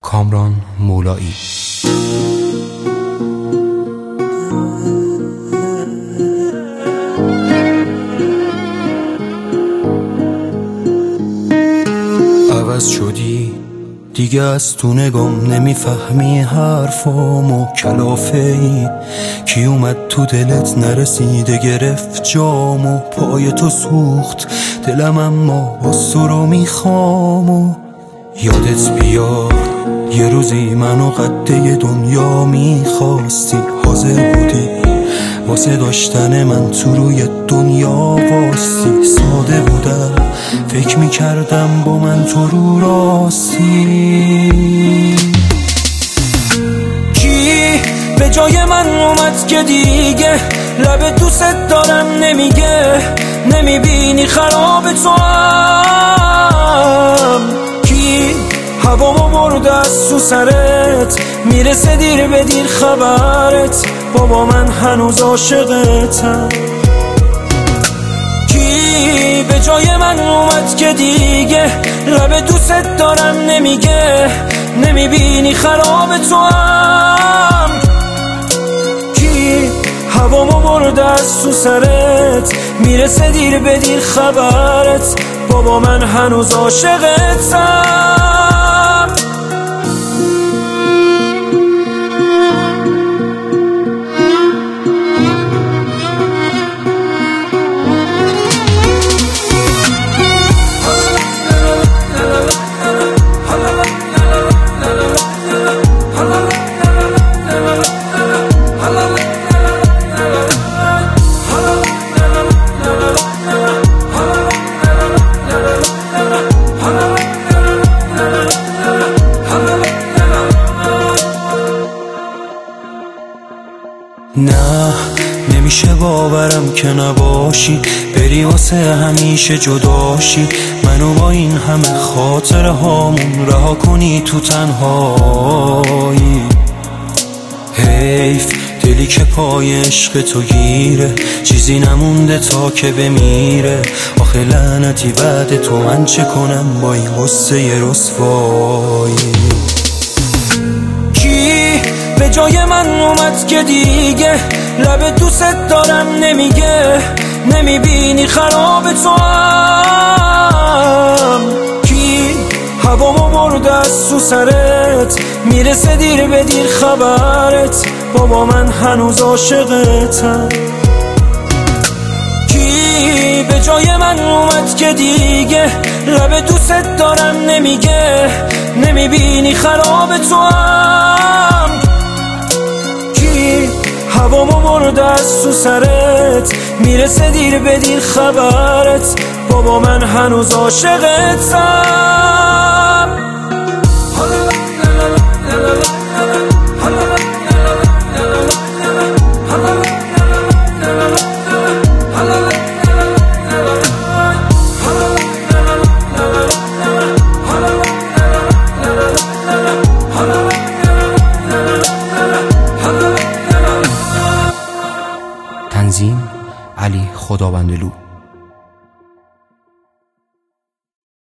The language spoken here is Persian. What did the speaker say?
کامران مولایی. عوض شدی دیگه، از تو نگام نمیفهمی حرفامو، کلافه ای کی اومد تو دلت نرسیده گرفت جامو، پای تو سوخت دلم اما باز تو رو میخوامو. یادت بیار یه روزی منو قده دنیا میخواستی، حاضر بودی واسه داشتن من تو روی دنیا واستی. ساده بودم فکر میکردم با من تو رو راستی. کی به جای من اومد که دیگه لب دوست دارم نمیگه، نمیبینی خراب تو هم. کی هوامو برده از تو سرت، میرسه دیر به دیر خبرت، بابا من هنوز عاشقتم. کی به جای من اومد که دیگه لب دوست دارم نمیگه، نمیبینی خراب تو هم. کی هوامو برده از تو سرت، میرسه دیر به دیر خبرت، بابا من هنوز عاشقتم. نه نمیشه باورم که نباشی، بری واسه همیشه جداشی، منو با این همه خاطره هامون رها کنی تو تنهایی. حیف دلی که پای عشق تو گیره، چیزی نمونده تا که بمیره. آخه لعنتی بعد تو من چه کنم با این غصه رسوایی. به جای من اومد که دیگه لب دوست دارم نمیگه، نمیبینی خراب تو هم. کی هوامو برده از تو سرت، میرسه دیر به دیر خبرت، بابا من هنوز عاشقتم. کی به جای من اومد که دیگه لب دوست دارم نمیگه، نمیبینی خراب تو هم. هوامو برده از تو سرت، میرسه دیر به دیر خبرت، بابا من هنوز عاشقتم. تنظیم علی خداوندلو.